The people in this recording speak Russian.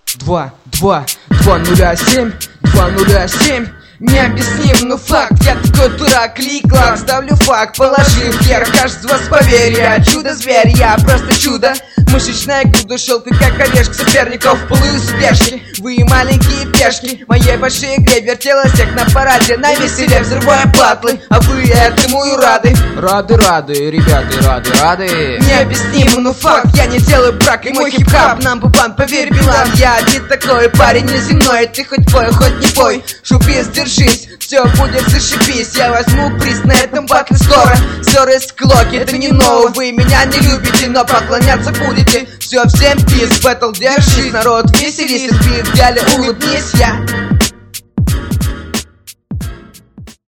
207 Необъясним, но факт, я такой дурак, клик-клак, ставлю факт, положи вверх, каждый из вас поверь, я чудо-зверь, я просто чудо. Мышечная груда, шелка, как орешек соперников, полуспешки. Вы маленькие пешки, в моей большой игре вертела всех на параде, на веселе взрывая батлы, а вы этому и рады. Рады, ребята, рады. Необъяснимо, но факт, я не делаю брак, и мой хип-хап number one, поверь, Билан. Я не такой парень неземной, ты хоть пой, хоть не пой, шупис, держись, все будет зашибись. Я возьму приз на этом батле скоро. Ссоры, склоки, это не ново, вы меня не любите, но поклоняться будете. Все, всем пиз, бэтл, держись, народ, веселись, в идеале улыбнись, я